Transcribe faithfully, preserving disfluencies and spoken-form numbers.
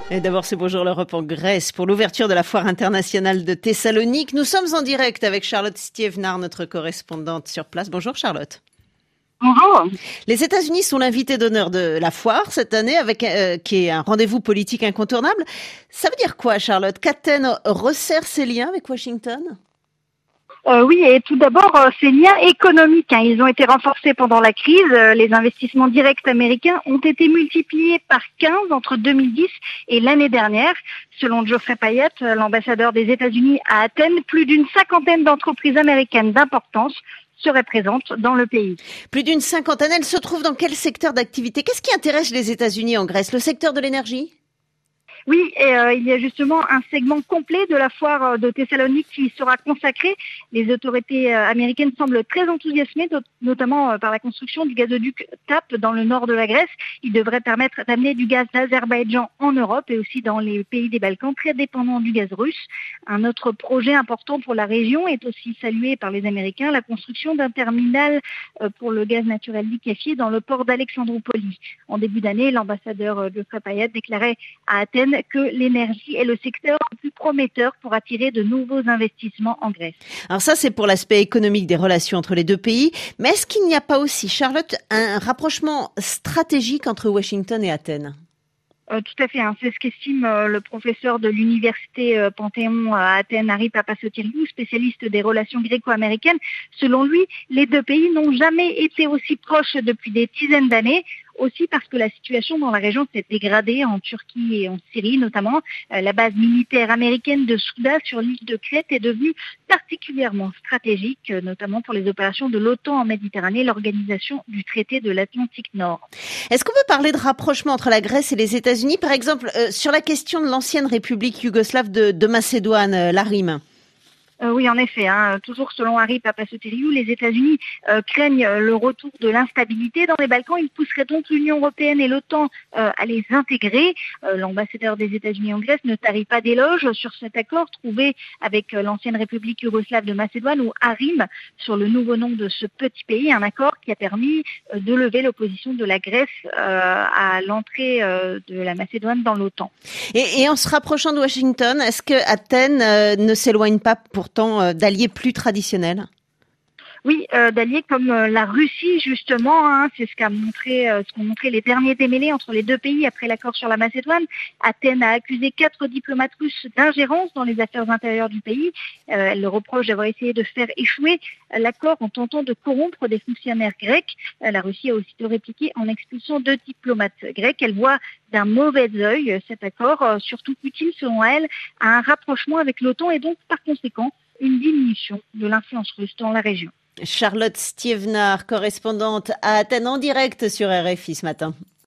Et d'abord, c'est Bonjour l'Europe en Grèce pour l'ouverture de la foire internationale de Thessalonique. Nous sommes en direct avec Charlotte Stievnar, notre correspondante sur place. Bonjour Charlotte. Bonjour. Les États-Unis sont l'invité d'honneur de la foire cette année, avec euh, qui est un rendez-vous politique incontournable. Ça veut dire quoi, Charlotte? Qu'Athènes resserre ses liens avec Washington? Euh, oui, et tout d'abord, euh, ces liens économiques, hein, ils ont été renforcés pendant la crise. Euh, les investissements directs américains ont été multipliés par quinze entre deux mille dix et l'année dernière. Selon Geoffrey Payette, euh, l'ambassadeur des États-Unis à Athènes, plus d'une cinquantaine d'entreprises américaines d'importance seraient présentes dans le pays. Plus d'une cinquantaine, elles se trouvent dans quel secteur d'activité? Qu'est-ce qui intéresse les États-Unis en Grèce? Le secteur de l'énergie? Oui, et euh, il y a justement un segment complet de la foire euh, de Thessalonique qui y sera consacré. Les autorités euh, américaines semblent très enthousiasmées, notamment euh, par la construction du gazoduc T A P dans le nord de la Grèce. Il devrait permettre d'amener du gaz d'Azerbaïdjan en Europe et aussi dans les pays des Balkans très dépendants du gaz russe. Un autre projet important pour la région est aussi salué par les Américains, la construction d'un terminal euh, pour le gaz naturel liquéfié dans le port d'Alexandroupoli. En début d'année, l'ambassadeur euh, Geoffrey Payette déclarait à Athènes que l'énergie est le secteur le plus prometteur pour attirer de nouveaux investissements en Grèce. Alors ça, c'est pour l'aspect économique des relations entre les deux pays. Mais est-ce qu'il n'y a pas aussi, Charlotte, un rapprochement stratégique entre Washington et Athènes ? Euh, tout à fait, hein. C'est ce qu'estime euh, le professeur de l'université euh, Panthéon à Athènes, Harry Papasoteriou, spécialiste des relations gréco-américaines. Selon lui, les deux pays n'ont jamais été aussi proches depuis des dizaines d'années. Aussi parce que la situation dans la région s'est dégradée en Turquie et en Syrie notamment. Euh, la base militaire américaine de Souda sur l'île de Crète est devenue particulièrement stratégique, euh, notamment pour les opérations de l'OTAN en Méditerranée, l'organisation du traité de l'Atlantique Nord. Est-ce qu'on peut parler de rapprochement entre la Grèce et les États-Unis, par exemple, euh, sur la question de l'ancienne république yougoslave de, de Macédoine, euh, l'A R I M ? Euh, oui, en effet. Hein, toujours selon Harry Papasoteriou, les États-Unis euh, craignent le retour de l'instabilité dans les Balkans. Ils pousseraient donc l'Union européenne et l'OTAN euh, à les intégrer. Euh, l'ambassadeur des États-Unis en Grèce ne tarit pas d'éloges sur cet accord trouvé avec euh, l'ancienne République yougoslave de Macédoine, ou A R I M, sur le nouveau nom de ce petit pays. Un accord qui a permis euh, de lever l'opposition de la Grèce euh, à l'entrée euh, de la Macédoine dans l'OTAN. Et, et en se rapprochant de Washington, est-ce que Athènes euh, ne s'éloigne pas pour d'alliés plus traditionnels? Oui, euh, d'alliés comme euh, la Russie justement, hein, c'est ce qu'a montré, euh, ce qu'ont montré les derniers démêlés entre les deux pays après l'accord sur la Macédoine. Athènes a accusé quatre diplomates russes d'ingérence dans les affaires intérieures du pays. Euh, elle le reproche d'avoir essayé de faire échouer l'accord en tentant de corrompre des fonctionnaires grecs. Euh, la Russie a aussitôt répliqué en expulsant deux diplomates grecs. Elle voit d'un mauvais œil euh, cet accord, euh, surtout utile selon elle à un rapprochement avec l'OTAN et donc par conséquent une diminution de l'influence russe dans la région. Charlotte Stievnar, correspondante à Athènes en direct sur R F I ce matin.